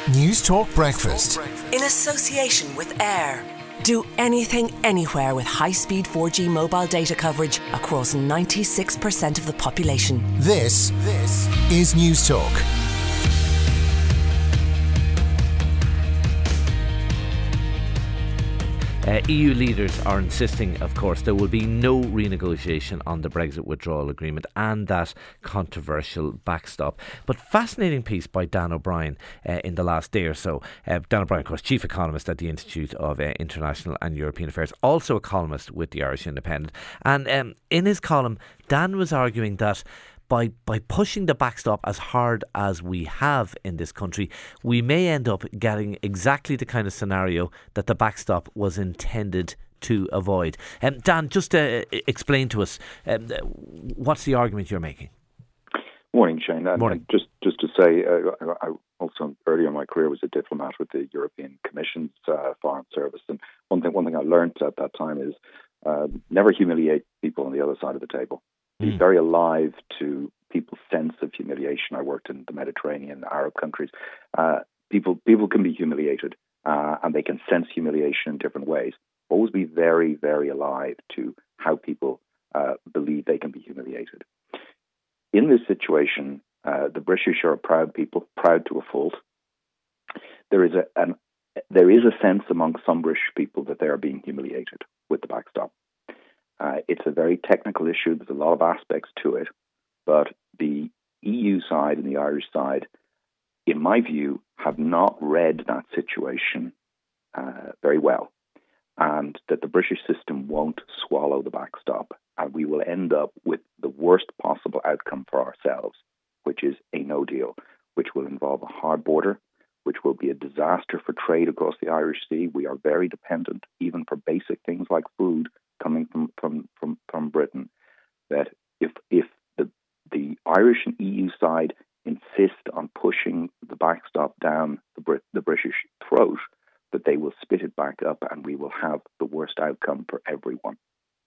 News Talk Breakfast. In association with Air. Do anything, anywhere with high-speed 4G mobile data coverage across 96% of the population. This is News Talk. EU leaders are insisting, of course, there will be no renegotiation on the Brexit withdrawal agreement and that controversial backstop. But fascinating piece by Dan O'Brien in the last day or so. Dan O'Brien, of course, chief economist at the Institute of International and European Affairs, also a columnist with the Irish Independent. And in his column, Dan was arguing that by pushing the backstop as hard as we have in this country, we may end up getting exactly the kind of scenario that the backstop was intended to avoid. Dan, just explain to us, what's the argument you're making? Morning, Shane. Morning. Just to say, I also earlier in my career was a diplomat with the European Commission's Foreign Service, and one thing I learned at that time is never humiliate people on the other side of the table. Be very alive to people's sense of humiliation. I worked in the Mediterranean, Arab countries. People can be humiliated, and they can sense humiliation in different ways. Always be very, very alive to how people believe they can be humiliated. In this situation, the British are a proud people, proud to a fault. There is a sense among some British people that they are being humiliated with the backstop. It's a very technical issue. There's a lot of aspects to it. But the EU side and the Irish side, in my view, have not read that situation very well. And that the British system won't swallow the backstop. And we will end up with the worst possible outcome for ourselves, which is a no deal, which will involve a hard border, which will be a disaster for trade across the Irish Sea. We are very dependent, even for basic things like food, coming from Britain. That if the Irish and EU side insist on pushing the backstop down the British throat, that they will spit it back up and we will have the worst outcome for everyone.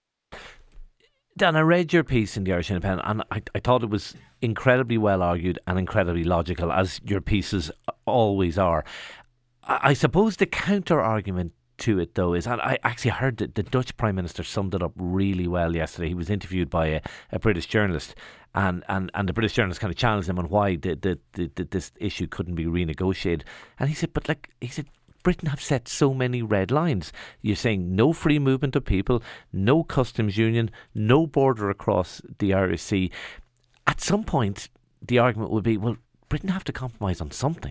Dan, I read your piece in the Irish Independent and I thought it was incredibly well argued and incredibly logical, as your pieces always are. I suppose the counter-argument to it, though, is, and I actually heard that the Dutch Prime Minister summed it up really well yesterday. He was interviewed by a British journalist, and the British journalist kind of challenged him on why this issue couldn't be renegotiated. And he said, Britain have set so many red lines. You're saying no free movement of people, no customs union, no border across the Irish Sea. At some point, the argument would be, well, Britain have to compromise on something.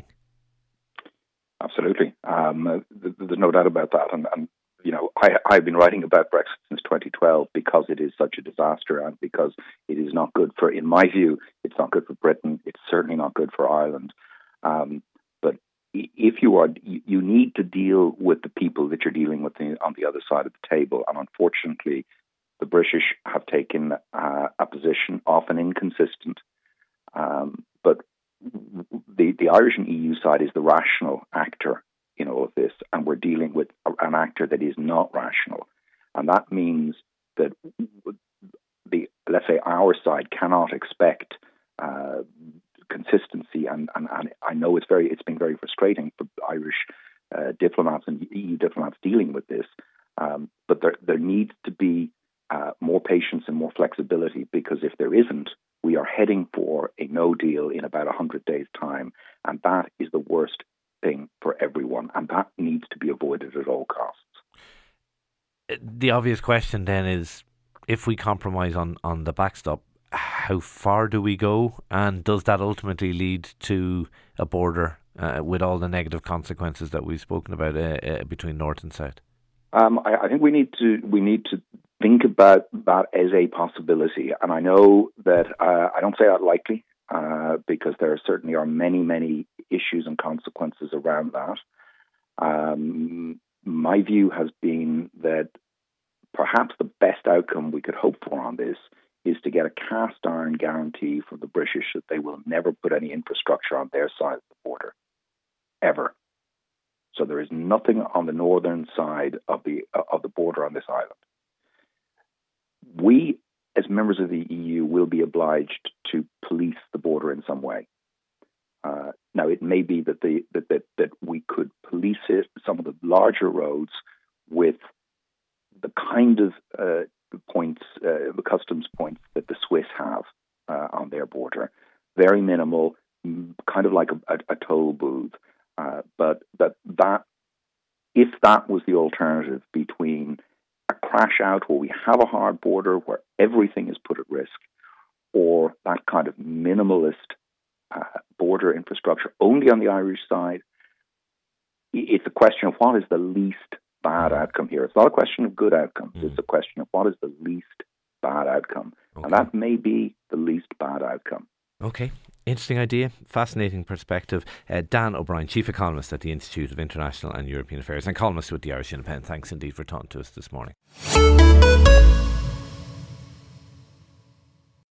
Absolutely. There's no doubt about that. And you know, I've been writing about Brexit since 2012 because it is such a disaster and because it is not good for, in my view, it's not good for Britain. It's certainly not good for Ireland. But if you need to deal with the people that you're dealing with on the other side of the table. And unfortunately, the British have taken a position, often inconsistent, but the Irish and EU side is the rational actor in all of this, and we're dealing with an actor that is not rational. And that means that let's say our side cannot expect consistency, and I know it's been very frustrating for Irish diplomats and EU diplomats dealing with this, but there needs to be more patience and more flexibility, because if there isn't, we are heading for a no deal in about 100 days' time, and that is the worst thing for everyone, and that needs to be avoided at all costs. The obvious question then is, if we compromise on the backstop, how far do we go, and does that ultimately lead to a border with all the negative consequences that we've spoken about between North and South? I think we need to think about that as a possibility, and I know that I don't say that lightly, because there certainly are many, many issues and consequences around that. My view has been that perhaps the best outcome we could hope for on this is to get a cast iron guarantee from the British that they will never put any infrastructure on their side of the border, ever. So there is nothing on the northern side of the border on this island. We, as members of the EU, will be obliged to police the border in some way. Now, it may be that larger roads with the kind of points, customs points that the Swiss have on their border. Very minimal, kind of like a toll booth. But that if that was the alternative between a crash out where we have a hard border where everything is put at risk, or that kind of minimalist border infrastructure only on the Irish side, it's a question of what is the least bad outcome here. It's not a question of good outcomes. It's a question of what is the least bad outcome. Okay. And that may be the least bad outcome. Okay. Interesting idea, fascinating perspective. Dan O'Brien, Chief Economist at the Institute of International and European Affairs and columnist with the Irish Independent. Thanks indeed for talking to us this morning.